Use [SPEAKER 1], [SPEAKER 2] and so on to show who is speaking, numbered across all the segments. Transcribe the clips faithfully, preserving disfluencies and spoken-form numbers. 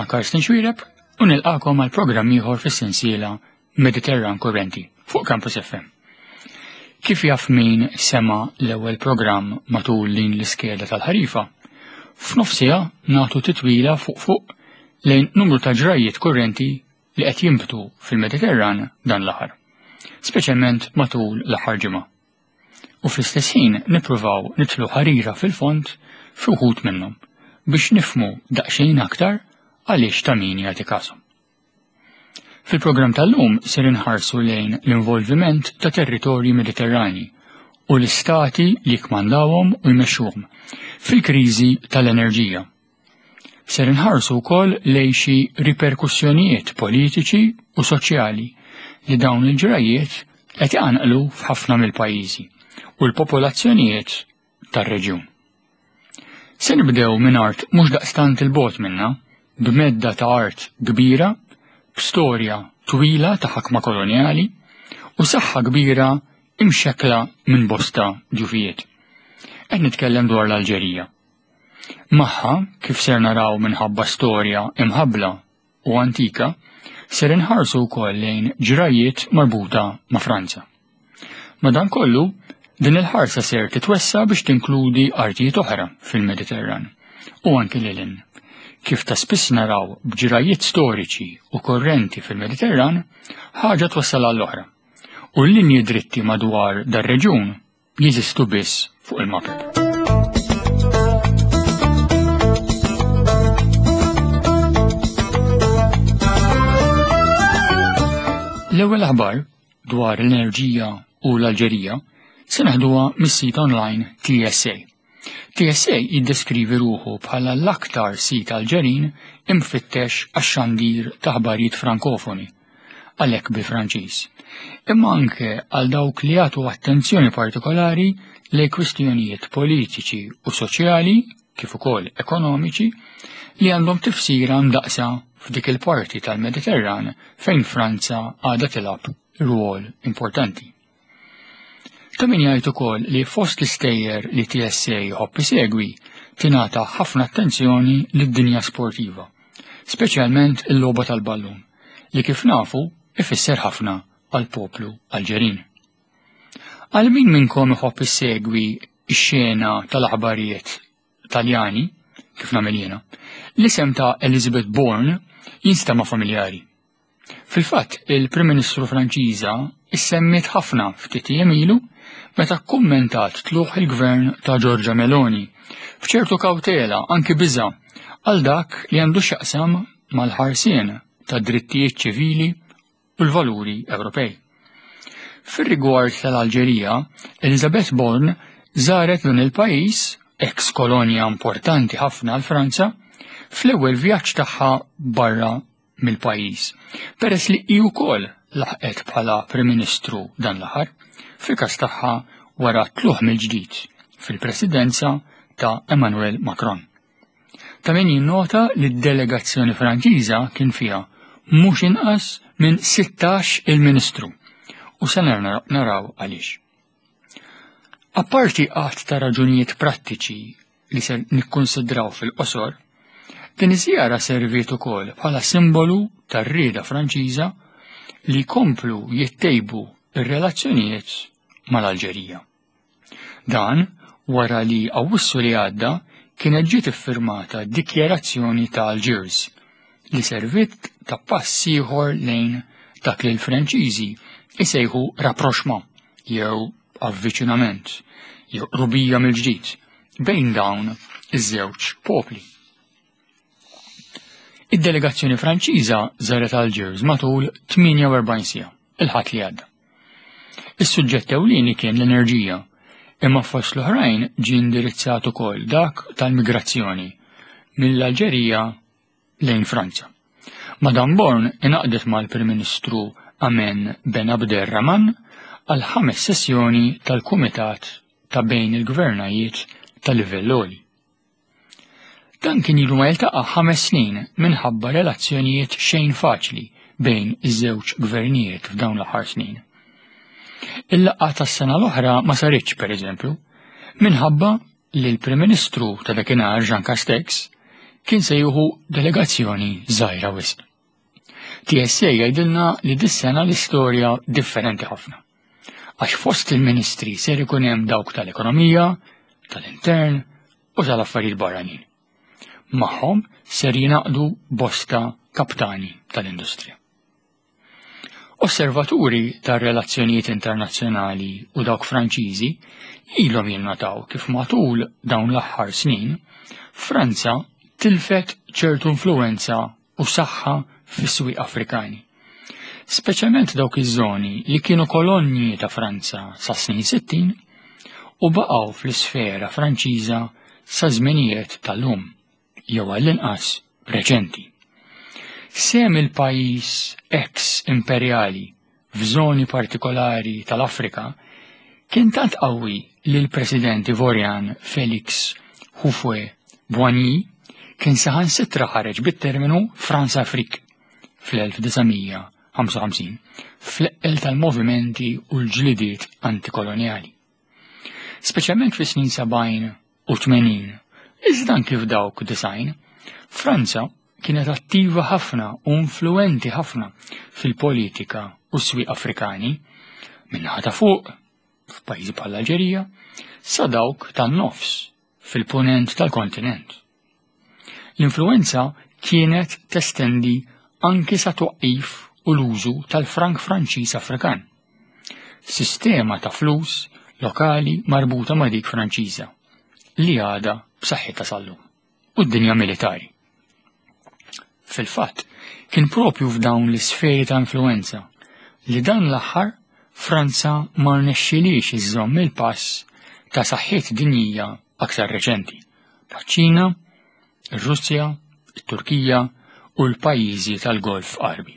[SPEAKER 1] Karsten Xwiereb u nilqakom għal programm ieħor fis-sensiela Mediterran Kurrenti fuq Campus F M. Kif jaf min sema l-ewwel programm matul din l-iskeda tal-ħarifa, f'nofsija nagħtu titwila fuq fuq lejn numru ta' ġrajiet kurrenti li qed jinbtu fil-Mediterran dan l-aħħar, speċjalment matul l-aħħar ġimgħa. U fl-istess ħin nippruvaw nidħlu ħarira fil-fond fi wħud minnhom biex nifhmu daqsxejn aktar għaliex ta' min jagħti każhom. Fil-programm tal-lum ser inħarsu lejn l-involviment ta' territorji Mediterrani u l-istati li jkmandawhom u jmexxuhom fil-kriżi tal-enerġija. Ser inħarsu wkoll lejn xi riperkussjonijiet politiċi u soċjali li dawn il-ġrajiet qed jgħanqlu f'ħafna mill-pajjiżi u l-popolazzjonijiet tar-reġjun. Se nibdew minn art mhux daqstant il-bogħod minnha, b'medda ta' art kbira, b'storja twila ta' ħakma kolonjali u saħħa kbira imxekkla minn bosta ġufijiet. Qed nitkellem dwar l-Alġerija. Magħha, kif ser naraw minħabba storja imħabbla u antika, ser inħarsu wkoll lejn ġrajiet marbuta ma' Franza. Madankollu, din il-ħarsa ser titwessa biex tinkludi artijiet oħra fil-Mediterran u anke lilin. Kif ta' spiss naraw b'ġrajiet storiċi u korrenti fil-Mediterran, ħaġa twassal għall-oħra u l-linji dritti madwar dar-reġjun jeżistu biss fuq il-mapep. L-ewwel aħbar dwar l-enerġija u l-Alġerija se naħduha mis-sit online T S A. T S A jiddeskrivi ruħu bħala l-aktar sit Alġerin imfittex għax-xandir ta' ħbarijiet frankofoni, għalhekk bil-Franċiż, imma anke għal dawk li jagħtu attenzjoni partikolari lejn kwistjonijiet politiċi u soċjali kif ukoll ekonomiċi li għandhom tifsira mdaqsa f'dik il-parti tal-Mediterran fejn Franza għadha tilab rwol importanti. Ta' min jgħid ukoll li fost l-istejjer li T S A jħobb isegwi tingħata ħafna attenzjoni lid-dinja sportiva, speċjalment il-logħba tal-ballun, li kif nafu ifisser ħafna għall-poplu Alġerin. Għal min minnkom iħobb isegwi x-xena tal-aħbarijiet Taljani, kif nagħmel jiena, l-isem ta' Elizabeth Bourne jinstema' familjari. Fil-fatt, il-Prim Ministru Franċiża issemmiet ħafna ftit ijiem ilu meta kkummentat tluħ il-gvern ta' Giorgia Meloni f'ċertu kawtela anki biża' għal dak li għandu x'jaqsam mal-ħarsien ta' drittijiet ċivili u l-valuri Ewropej. Fir-rigward tal-Alġerija, Elizabeth Bourne żaret dan il-pajjiż, eks kolonja importanti ħafna għal Franza, fl-ewwel vjaġġ tagħha barra mill-pajjiż, peress li hi wkoll laħqet bħala Prim Ministru dan l-aħħar, fil-każ tagħha wara tluħ mill-ġdid fil-presidenza ta' Emmanuel Macron. Ta' min jinnota li d-delegazzjoni Franċiża kien fiha mhux inqas minn sittax il-Ministru u se naraw għaliex. Apparti qatt ta' raġunijiet prattiċi li se nikkunsidraw fil-qosor, din iż-żjara serviet ukoll bħala simbolu tar-rieda Franċiża li jkomplu jittejbu ir-relazzjonijiet mal-Alġerija. Dan wara li Awwissu li għadda kienet ġiet iffirmata d-Dikjarazzjoni ta' Algiers li servit ta' pass ieħor lejn dak li l-Franċiżi isejħu rapprochement jew avviċinament jew qrubija mill-ġdid bejn dawn iż-żewġ popli. Id-delegazzjoni Franċiża żaret Algiers matul tminja u erbgħin siegħa, il-ħadd li għadda. Is-suġġett ewlieni kien l-enerġija, imma fost l-oħrajn ġie indirizzat ukoll dak tal-migrazzjoni mill-Alġerija lejn Franza. Madame Bourne inaqdet mal-Prim Ministru Amen Ben Abderrahman għal ħames sessjoni tal-Kumitat ta' bejn il-Gvernajiet tal-livell għoli. Dan kien ilu ma jiltaqa' ħames snin minħabba relazzjonijiet xejn faċli bejn iż-żewġ gvernijiet f'dawn l-aħħar snin. Il-laqgħa tas-sena l-oħra ma saritx pereżempju minħabba li l-Prim Ministru ta' dakinhar Jean Castex kien se jieħu delegazzjoni żgħira wisq. T S A jgħidilna li dis-sena l-istorja differenti ħafna. Għax fost il-ministri ser ikun hemm dawk tal-ekonomija, tal-intern u tal-affarijiet barranin. Magħhom ser jingħaqdu bosta kaptani tal-industrija. Osservaturi tar-relazzjonijiet internazzjonali u dawk Franċiżi ilhom jinnotaw kif matul dawn l-aħħar snin Franza tilfet ċertu influwenza u saħħa fis-swieq Afrikani. Speċjalment dawk iż-żoni li kienu kolonji ta' Franza sa' snin sittin u baqgħu fl-isfera Franċiża sa' żminijiet tal-lum jew għall-inqas reċenti. Sem il-pajjiż ex-imperjali f'żoni partikolari tal-Afrika kien tant qawwi li l-President Ivorian Félix Houphouët-Boigny kien saħansitra ħareġ bit-terminu France-Afrique fl-elf tisa' ħamsa u ħamsin fl-eqqel tal-movimenti u l-ġlidiet antikoloniali. Speċjalment fis-snin sabgħin u tmenin, iżda anke f'dawk disajn, Franza kienet attiva ħafna u influenti ħafna fil-politika u s-swieq Afrikani minnaħa ta' fuq f'pajjiżi bħall-Alġerija sa dawk tan-nofs fil-punent tal-kontinent. L-influenza kienet testendi anki sa twaqqif u l-użu tal-frank Franċiż Afrikan, sistema ta' flus lokali marbuta ma' dik Franċiża li għadha b'saħħitha sal-lum, u d-dinja militari. Fil-fatt, kien propju f'dawn l-isferi ta' influenza li dan l-aħħar Franza ma rnexxilix iżżomm il-pass ta' saħħiet dinjija aktar reċenti taċ-Ċina, ir-Russja, it-Turkija u l-pajjiżi tal-Golf Qarbi.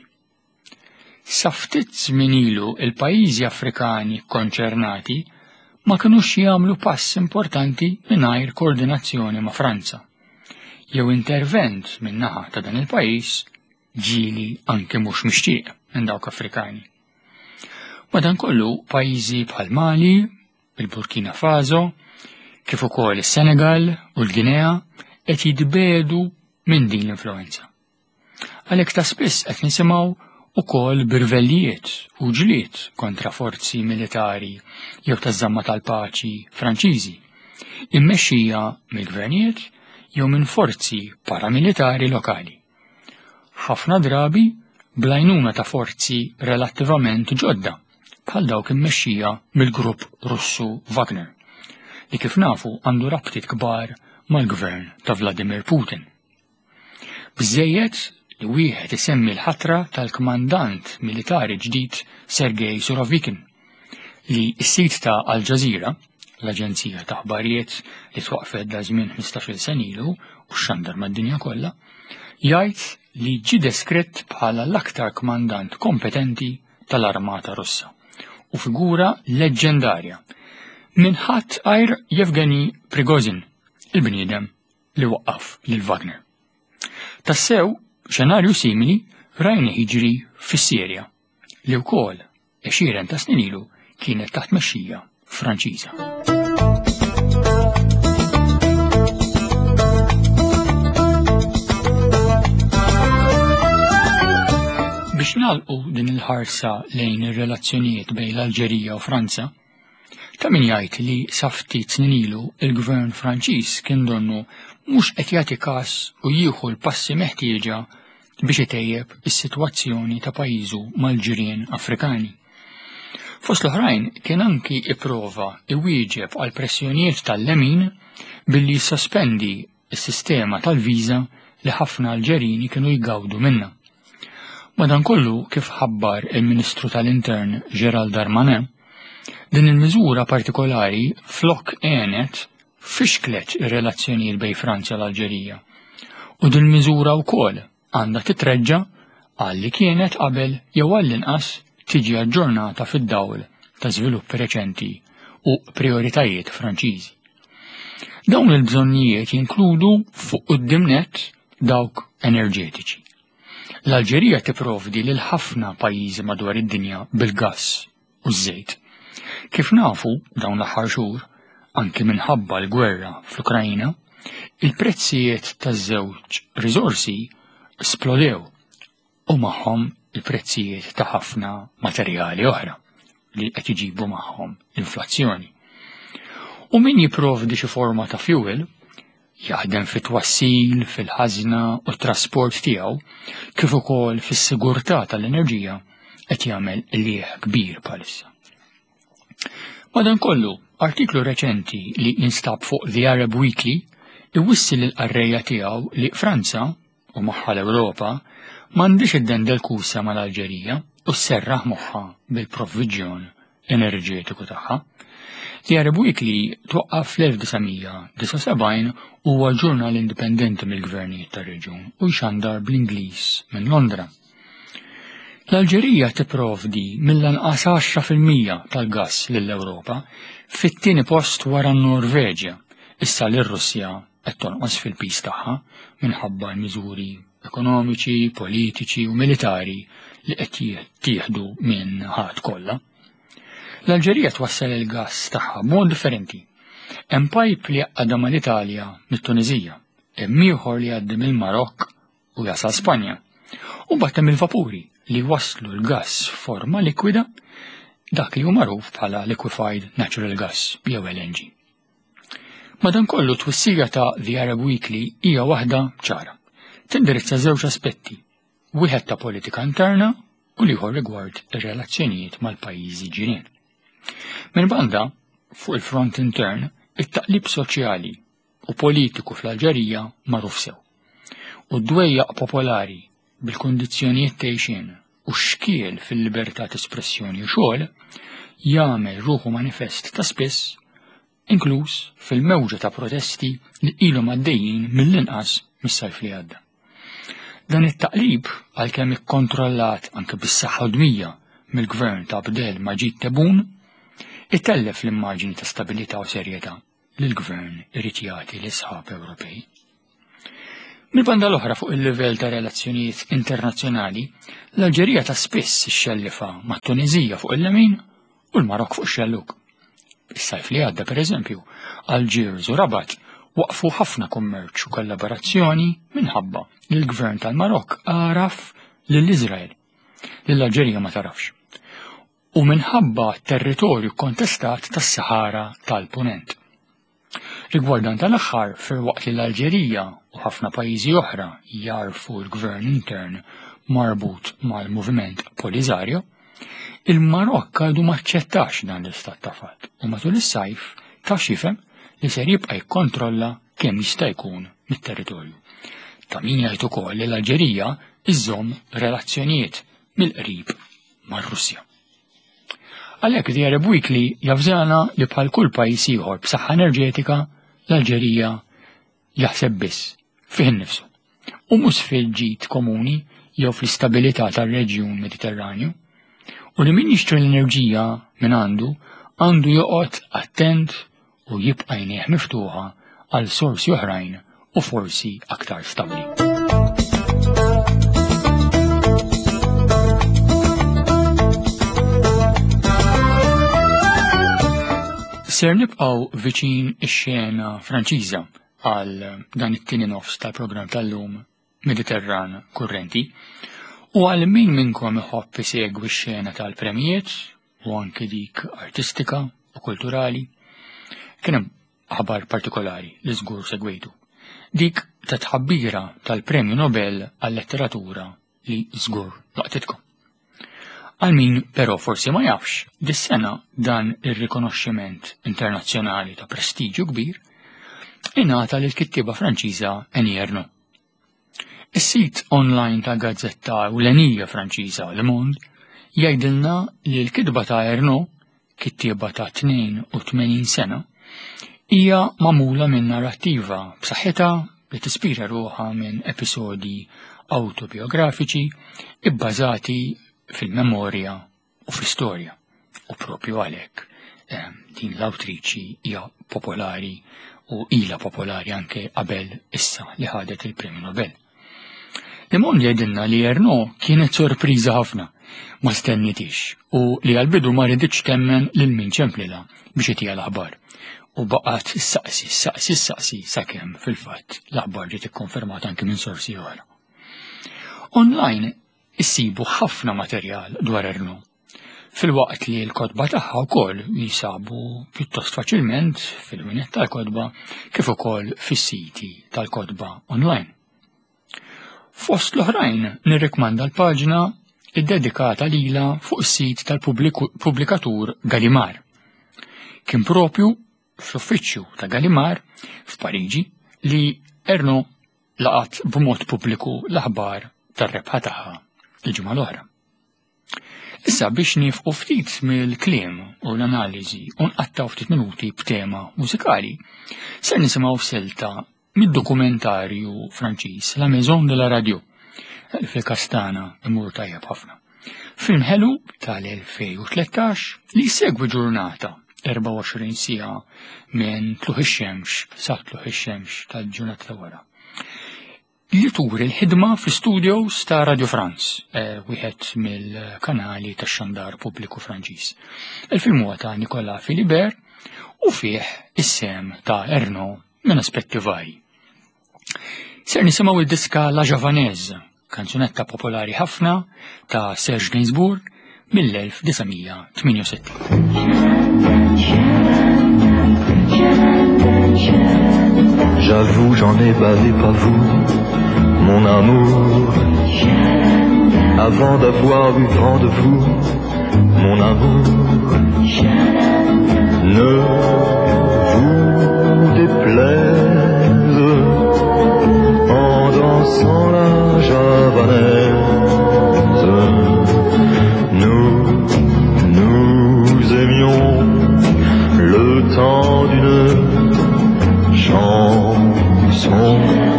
[SPEAKER 1] Sa ftit żmien ilu il-pajjiżi Afrikani konċernati ma kinux jagħmlu pass importanti mingħajr koordinazzjoni ma' Franza, jew intervent min-naħa ta' dan il-pajjiż ġieli anke mhux mixtieq minn dawk Afrikani. Madankollu pajjiżi bħal Mali, il-Burkina Faso, kif ukoll is-Senegal u l-Ginea qed jitbedu minn din l-influenza. Għalhekk ta' spiss qed nisimgħu ukoll birvellijiet u ġlied kontra forzi militari jew taż-żamma tal-paċi Franċiżi, immexxija mill-gvernijiet jew minn forzi paramilitari lokali. Ħafna drabi bl-għajnuna ta' forzi relattivament ġodda bħal dawk immexxija mill-grupp Russu Wagner, li kif nafu għandu rabtiet kbar mal-gvern ta' Vladimir Putin. Biżżejjed li wieħed isemmi l-ħatra tal-kmandant militari ġdid Sergej Surovikin li s-sit ta' Al Jazeera, l-Aġenzija ta' Aħbarijiet li twaqfet da' żmien ħmistax-il sen ilu u x'xandar mad-dinja kollha, jgħid li ġie deskritt bħala l-aktar kmandant kompetenti tal-Armata Russa u figura leġġendarja minn ħadd għajr Jevgeni Prigozhin, il-bniedem li waqqaf lil Wagner. Tassew, xenarju simili rajna jiġri fis-Sirja li wkoll għexieren ta' snin ilu kienet taħt mexxija Franċiża. Biex nagħlqu din il-ħarsa lejn ir-relazzjonijiet bejn l-Alġerija u Franza, ta' min jgħid li sa ftit snin ilu il-Gvern Franċiż kien donnu mhux qed jagħti każ u jieħu l-passi meħtieġa biex itejjeb is-sitwazzjoni ta' pajjiżu mal-ġirien Afrikani. Fost l-oħrajn kien anki ipprova iwieġeb għal pressjonijiet tal-lemin billi jissospendi s-sistema tal-viża li ħafna Alġerini kienu jgawdu minnha. Madankollu kif ħabbar il-Ministru tal-Intern Gérald Darmanin, din il-miżura partikolari flok għenet fixklet ir-relazzjonijiet bejn Franza u l-Alġerija. U din miżura wkoll għandha titreġġa għalli kienet qabel jew għall-inqas tiġi aġġornata fid-dawl ta' żviluppi reċenti u prioritajiet Franċiżi. Dawn il-bżonnijiet jinkludu fuq quddiem-nett dawk enerġetiċi. L-Alġerija tipprovdi lil ħafna pajjiżi madwar id-dinja bil-gass u ż-żejt. Kif nafu dawn l-aħħar xhur, anke minħabba l-gwerra fl-Ukrajna, il-prezzijiet taż-żewġ riżorsi splodew u magħhom il-prezzijiet ta' ħafna materjali oħra li qed iġibu magħhom l-inflazzjoni. U min jipprovdi xi forma ta' fuel jaħdem fit-twassil, fil-ħażna u t-trasport tiegħu kif ukoll fis-sigurtà tal-enerġija qed jagħmel lieħ kbir bħalissa. Madankollu, artiklu reċenti li jinstab fuq The Arab Weekly iwissil il-qarrejja tiegħu li Franza u magħha l-Ewropa m'għandix iddendel kusa mal-Alġerija u sserraħ moħħha bil-provviġġjon enerġetiku tagħha. The Arab Weekly twaqqaf fl-elf tisa' sebgħin huwa ġurnal indipendenti mill-gvernijiet tar-reġjun u jxandar bl-Ingliż minn Londra. L-Alġerija tipprovdi mill-anqas għaxra fil-mija tal-gass lill-Ewropa fit-tieni post wara n-Norveġja, issa lir-Russja qed tonqos fil-pis tagħha minħabba l-miżuri ekonomiċi, politiċi u militari li qed jittieħdu minn ħadd kollha. L-Alġerija twassal il-gass tagħha b'mod differenti. Hemm pipe li jaqgħadha mal-Italja mit-Tuniżija, hemm ieħor li jgħaddi mill-Marokk u jasal Spanja. U mbagħad hemm il-vapuri li waslu l-gass forma likwida dak li hu magħruf bħala liquefied natural gas jew L N G. Madankollu twissija ta' The Arab Weekly hija waħda ċara. Tindirizza żewġ aspetti, wieħed ta' politika interna u liħor rigward ir-relazzjonijiet mal-pajjiżi ġirien. Minn banda, fuq il-front intern, it-taqlib soċjali u politiku fl-Alġerija magħruf sew. U d-dwejjaq popolari bil-kundizzjonijiet tgħixin u xkiel fil-libertà ta' espressjoni u xogħol jagħmel ruħu manifest ta' spiss, inkluż fil-mewġa ta' protesti li ilhom għaddejjin mill-inqas mis-sajf li għadda. Dan it-taqlib għalkemm ikkontrollat anke bis-saħħa dmija mill-gvern ta' Abdel Majid Tebboune itellef l-immaġini ta' stabilità u serjetà li l-gvern irid jagħti l-isħab Ewropej. Mill-banda l-oħra fuq il-livell ta' relazzjonijiet internazzjonali, l-Alġerija ta' spiss ixxellifa mat-Tuniżija fuq il-lemin u l-Marokk fuq ix-xelluk. Is-sajf li għadda pereżempju, Algiers u Rabat waqfu ħafna kummerċ u kollaborazzjoni minħabba li l-gvern tal-Marokk għaraf lill-Iżrael li l-Alġerija ma tarafx. U minħabba territorju kontestat tas-Sahara tal-Punent. Rigwardan tal-aħħar firwaqt li l-Alġerija u ħafna pajjiżi oħra jarfu l-gvern intern marbut mal-moviment Polisario, il-Marokk għadu ma ċċettax dan l-istat ta' fatt u matul is-sajf tax jifhem li ser jibqa' jikkontrolla kemm jista' jkun mit-territorju. Ta' min jgħid ukoll li l-Alġerija iżżomm relazzjonijiet mill-qrib mar-Russja. Għalhekk The Arab Weekly jafżana li bħal kull pajjiż ieħor b'saħħa enerġetika l-Alġerija jaħseb biss fih innifsu u mhux fil-ġid komuni jew fl-istabilità tar-reġjun Mediterranju u li min jixtri l-enerġija minn għandu għandu joqgħod attent u jibqa' jnejh miftuħa għal sorsi oħrajn u forsi aktar stabbli. Ser nibqgħu viċin ix-xena Franċiża għal dan it-tieni nofs tal-programm tal-lum Mediterran Kurrenti u għal min minnkom iħobb isegwi x-xena tal-premijiet u anke dik artistika u kulturali. Kien hemm aħbar partikolari li żgur segwejtu. Dik ta' tħabbira tal-Premju Nobel għal-Letteratura li żgur laqtitkom. Għal min però forsi ma jafx, dis-sena dan ir-rikonoxximent internazzjonali ta' prestiġju kbir ingħata lill-kittieba Franċiża Annie Ernaux. Is-sit online ta' gazzetta ewlenija Franċiża Le Monde jgħidilna li l-kitba ta' Ernaux, kittieba ta' tnejn u tmenin sena, hija magħmula minn narrattiva b'saħħitha li tispira ruħha minn episodji awtobiografiċi ibbażati fil-memorja u fl-istorja. U propju għalhekk din l-awtriċi hija popolari u ilha popolari anke qabel issa li ħadet il-Premju Nobel. Le Monde jgħidilna li Ernaux kienet sorpriża ħafna ma stennitix u li għal-bidu ma rriditx temmen lil min ċemplilha biex itija l-aħbar. u baqgħet issaqsi, issaqsi, issaqsi sakemm fil-fatt l-aħbar ġiet ikkonfermata anke minn sorsi oħra. Online issibu ħafna materjal dwar Erno, fil-waqt li l-kodba tagħha wkoll jinsabu pjuttost faċilment fil-winet tal-kodba kif ukoll fis-siti tal-kodba online. Fost l-oħrajn nirrikmanda l-paġna iddedikata lilha fuq is-sit tal-pubblikatur Gallimard. Kien propju fl-uffiċċju ta' Gallimard f'Pariġi li Erno laqat b'mod pubbliku l-aħbar tar-rebħa tagħha l-ġimgħa l-oħra. Issa biex nifqu ftit mill-kliem u l-analiżi u nqattaw ftit minuti b'tema mużikali, ser nisimgħu silta mid-dokumentarju Franċiż La Maison de la Radio fil-Kastana imur tajjeb ħafna. Film ħelu tal-elfejn u tlettax li jsegwi ġurnata erba' u għoxrin siegħa minn tluħ ix-xemx sa tluħ ix-xemx tal-ġurnata ta' wara. Li turi l-ħidma fl-studios ta' Radio France, wieħed mill-kanali tax-xandar pubbliku Franċiż. Il-film huwa ta' Nicolas Philibert u fih is-sem ta' Erno minn aspetti vari. Ser nisimgħu id-diska La Javanaise, kanzunetta popolari ħafna ta' Serge Gainsbourg mill-elf disajnmija tminja u sittin.
[SPEAKER 2] J'avoue, j'en ai bavé, pas vous, mon amour. Avant d'avoir eu vent de vous, mon amour, ne vous déplaise en dansant la javanaise. Nous, nous aimions le temps d'une chanson.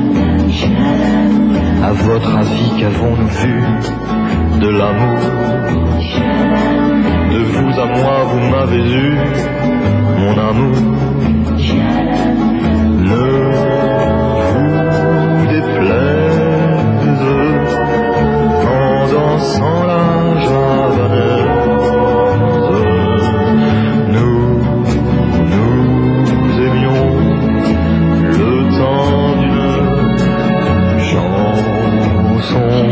[SPEAKER 2] À votre avis, qu'avons-nous vu de l'amour? De vous à moi, vous m'avez eu, mon amour. Ne vous déplaise en dansant la javanaise. Nous, nous aimions le temps d'une chanson.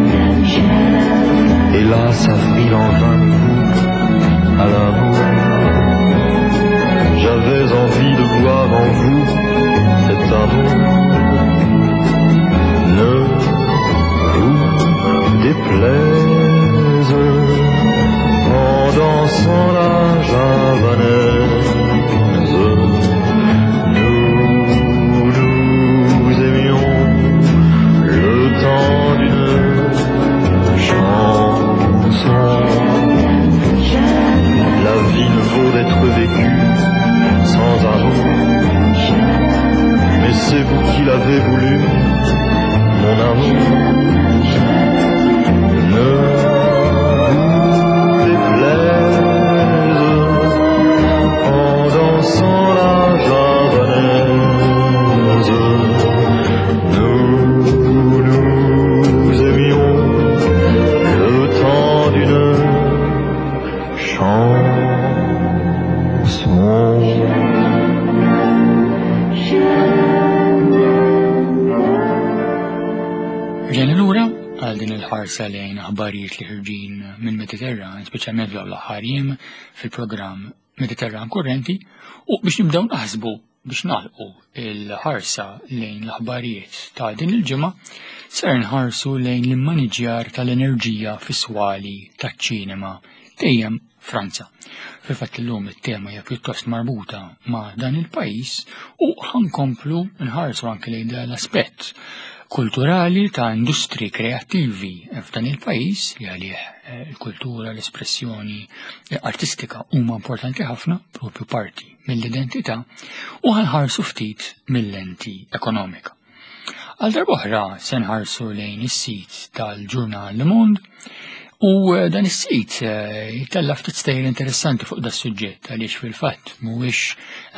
[SPEAKER 2] Hélas, avril en vain me voue à l'amour. J'avais envie de voir en vous cet amour. Ne vous déplaise en dansant la javanaise. Nous, nous aimions le temps d'une chanson. La vie ne vaut d'être vécue sans amour, mais c'est vous qui l'avez voulu, mon amour. Ne vous déplaise en dansant la javanaise. Nous, nous aimions le temps d'une chanson.
[SPEAKER 1] Ġena lura għal din il-ħarsa lejn aħbarijiet li ħirġin minn Mediterran, speċjalment fl aħħar jiem fil-programm Mediterran Kurrenti, u biex nibdew naħsbu biex nagħlqu il-ħarsa lejn l-aħbarijiet ta' din il-ġimgħa ser nħarsu lejn l-immaniġjar tal-enerġija fis-swali taċ-ċinema dejjem Franza. Fil-fatt illum it-tema hija pjuttost marbuta ma' dan il-pajjiż u ħankomplu nħarsu anke lejn l-aspett kulturali ta' industri kreattivi f'dan il-pajjiż li għalih il-kultura, l-espressjoni artistika huma importanti ħafna, propju parti mill-identità, u ħanħarsu ftit mill-lenti ekonomika. Għal darba oħra se nħarsu lejn is-sit tal-ġurnal Le Monde, u dan is-sit jitella ftit stejjer interessanti fuq da suġġett għaliex fil-fatt mhuwiex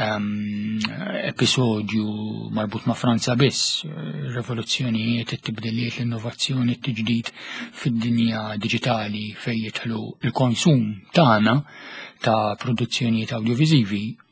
[SPEAKER 1] episodju marbut ma' Franza biss, rivoluzzjonijiet, it-tibdiliet, l-innovazzjoni, it-tiġdid fid-dinja diġitali fejn jidħlu l-konsum tagħna ta' produzzjonijiet awdjoviżivi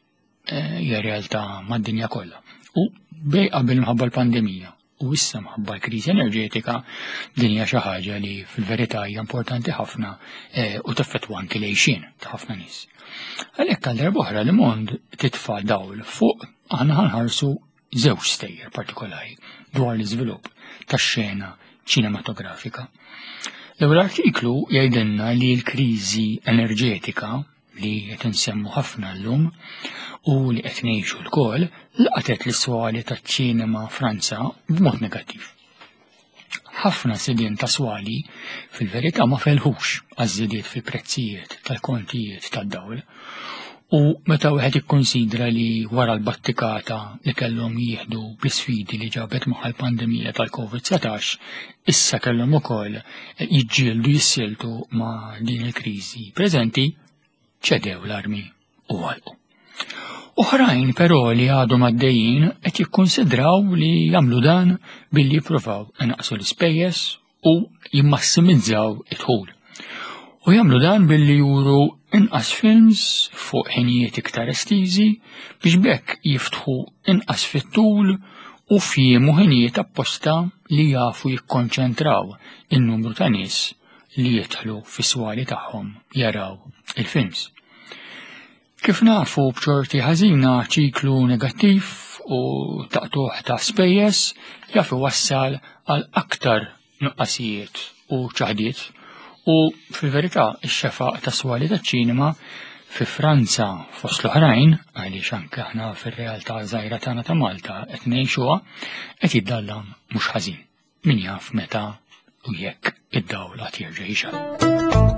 [SPEAKER 1] hija realtà mad-dinja kollha. U bej qabel mħabba l-pandemija u issa mħabba l-kriżi enerġetika din hija xi ħaġa li fil-verità hija importanti ħafna u taffettwa anke l-għejxien ta' ħafna nies. Għalhekk għal darba oħra li mond titfa' dawl fuq aħna ħanħarsu żewġ stejjer partikolari dwar l-iżvilupp tax-xena ċinematografika. L-ewwel artiklu jgħidilna li l-kriżi enerġetika li qed insemmu ħafna llum u li qed ngħixu lkoll laqtet l-iswali taċ-ċinema Franza b'mod negattiv. Ħafna sidien ta' swali fil-verità ma felħux għaż-żidiet fil-prezzijiet tal-kontijiet tad-dawl u meta wieħed ikkunsidra li wara l-battikata li kellhom jieħdu bl-isfidi li ġabet magħha l-pandemija tal-COVID setax, issa kellhom ukoll jiġġieldu jissiltu ma' din il-kriżi preżenti, ċedew l-armi u għalqu. Oħrajn però li għadhom għaddejjin qed jikkunsidraw li jagħmlu dan billi jippruvaw inaqsu l-ispejjeż u jimmassimizzaw it-dħul. U jagħmlu dan billi juru inqas films fuq ħinijiet iktar estiżi biex bekk jiftħu inqas fit-tul u fjiemu ħinijiet apposta li jafu jikkonċentraw in-numru ta' nies li jidħlu fis-swali tagħhom jaraw il-films. Kif nafu b'ċorti ħażina ċiklu negattiv u taqtuħ ta' spejjeż jaf iwassal għal aktar nuqqasijiet u ċaħdiet u fil-verità ix-xefaq ta' swali taċ-ċinema fi Franza fost l-oħrajn għaliex anke aħna fir-realtà żgħira tagħna ta' Malta qed ngħixuha qed jiddallam mhux ħażin. Min jaf meta u jekk id-dawl qed jerġa' jixal.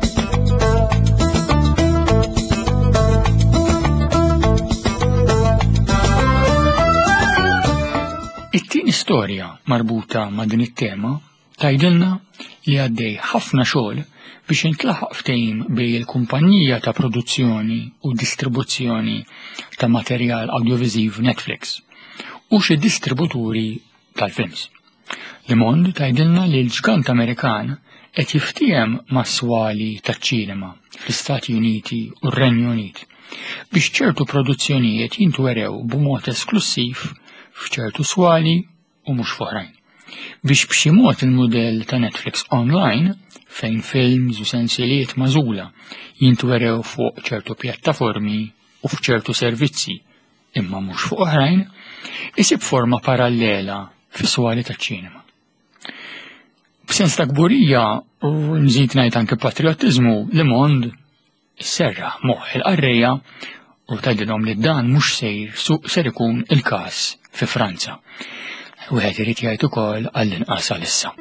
[SPEAKER 1] It-tieni storja marbuta ma' din it-tema tgħidilna li għaddej ħafna xogħol biex intlaħaq ftehim bejn il-kumpanija ta' produzzjoni u distribuzzjoni ta' materjal audiovisiv Netflix u xi distributuri tal-films. Le Monde tgħidilna li l-ġgant Amerikan qed jiftiem ma' swali taċ-ċinema fl-Istati Uniti u r-Renju Unit biex ċertu produzzjonijiet jintwerew b'mod esklusiv f'ċertu swali u mhux f'oħrajn. Biex b'xi mod il-mudell ta' Netflix online fejn films u sensieliet magħżula jintwerew fuq ċertu pjattaformi u f'ċertu servizzi imma mhux fuq oħrajn isib forma parallela fis-swali taċ-ċinema. B'sens ta' kburija u nżid ngħid anke patriottiżmu Le Monde isserraħ moħħ il-qarrejja u tgħidilhom li dan mhux sejr ser ikun il-każ fi Franza. Wieħed irid jgħid ukoll għall-inqas għalissa.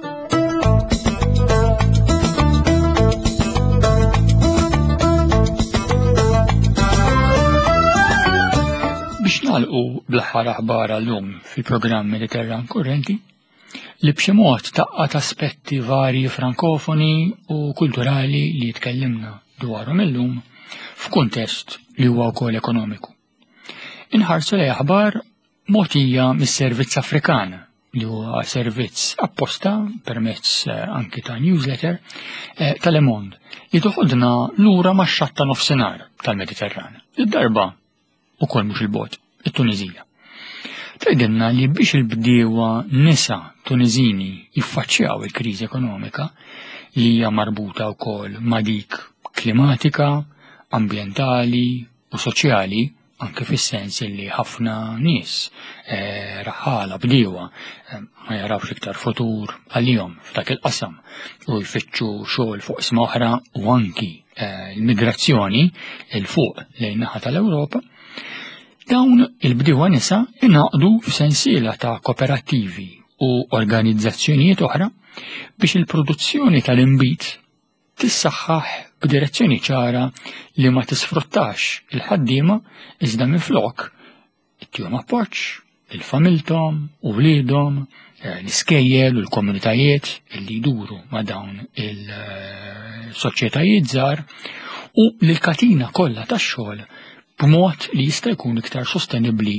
[SPEAKER 1] Biex nagħlqu bl-aħħar aħbar llum fil-programm Mediterran Kurrenti li b'xi mod taqqat aspetti varji frankofoni u kulturali li jitkellimna dwarhom illum f'kuntest li huwa wkoll ekonomiku. Inħarsu lejn aħbar mogħtija mis-Servizz Afrikan li huwa servizz apposta permezz anki ta' newsletter ta' Le Monde li toħodna lura max-xatta nofsinhar tal-Mediterran. Id-darba ukoll mhux il-bogħod, it-Tuniżija. Tgħidilna li biex il-bdiewa nisa Tuniżini jiffaċċjaw il-kriżi ekonomika li hija marbuta wkoll ma' dik klimatika, ambjentali u soċjali anke fis-sens li ħafna nies raħala bdiewa ma jarawx iktar futur għalihom f'dak il-qasam u jfittxu xogħol fuq isma oħra u anki l-migrazzjoni il fuq lejn naħa tal-Ewropa, dawn il-bdiewa nisa ingħaqdu f'sensiela ta' kooperattivi u organizzazzjonijiet oħra biex il-produzzjoni tal-inbit tissaħħaħ b'direzzjoni ċara li ma tisfruttax il-ħaddiema iżda minflok ittihom appoġġ il-familthom u wliedhom, l-iskejjel u l-komunitajiet li jduru ma' dawn il-soċjetajiet żgħar u l-katina kollha tax-xogħol b'mod li jista' jkun iktar sostenibbli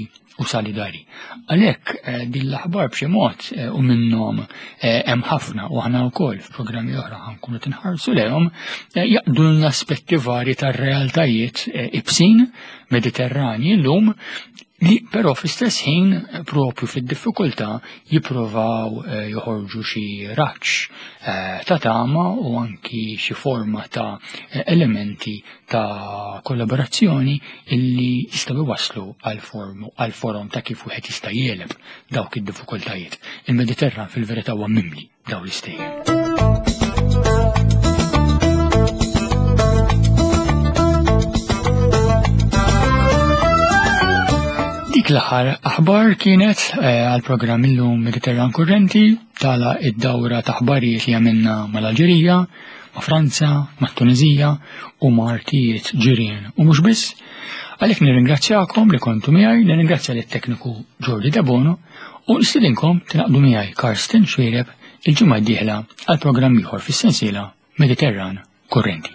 [SPEAKER 1] u solidari. Għalhekk din l-aħbar b'xi mod u minnhom hemm ħafna u aħna wkoll f'programmi oħra ħankunu tinħarsu lehom jaqdu l-aspetti varji tar-realtajiet ibsin Mediterranji llum li però fl-istess ħin propju fid-diffikultà jippruvaw joħorġu xi raġġ ta' tama u anki xi forma ta' elementi ta' kollaborazzjoni illi jistgħu waslu għal forum ta' kif wieħed jista' jeleb dawk id-diffikultajiet. Il-Mediterran fil-verità huwa mimli dawn l-istejjer. Dik l-aħħar aħbar kienet għal-programm illum Mediterran Kurrenti tala id-dawra ta' aħbarijiet li għamilna mal-Alġerija, ma' Franza, ma' Tunizija u ma' artijiet ġirien u mhux biss. Għalhekk nirringrazzjakom li kontu miegħi, nirringrazzja lit-tekniku Jordi Dabono u nistidinkom tinaqdu miegħi Karsten Xwiereb il-ġimgħa d-dieħla għal-programm ieħor fis-sensiela Mediterran Kurrenti.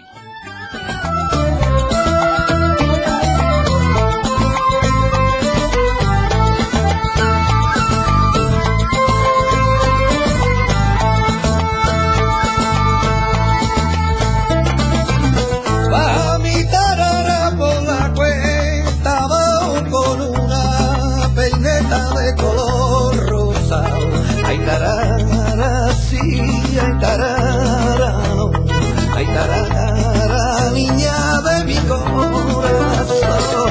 [SPEAKER 3] Tarara, sí, ay tarara, ay tarara, niña de mi corazón.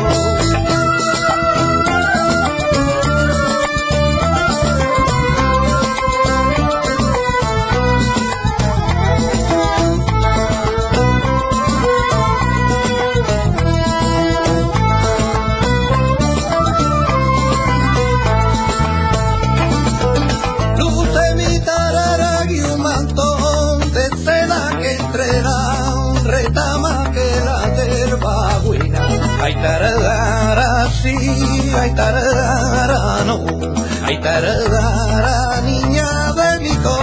[SPEAKER 3] Ay tarara, sí, ay tarara, no, ay tarara, niña de mi corazón.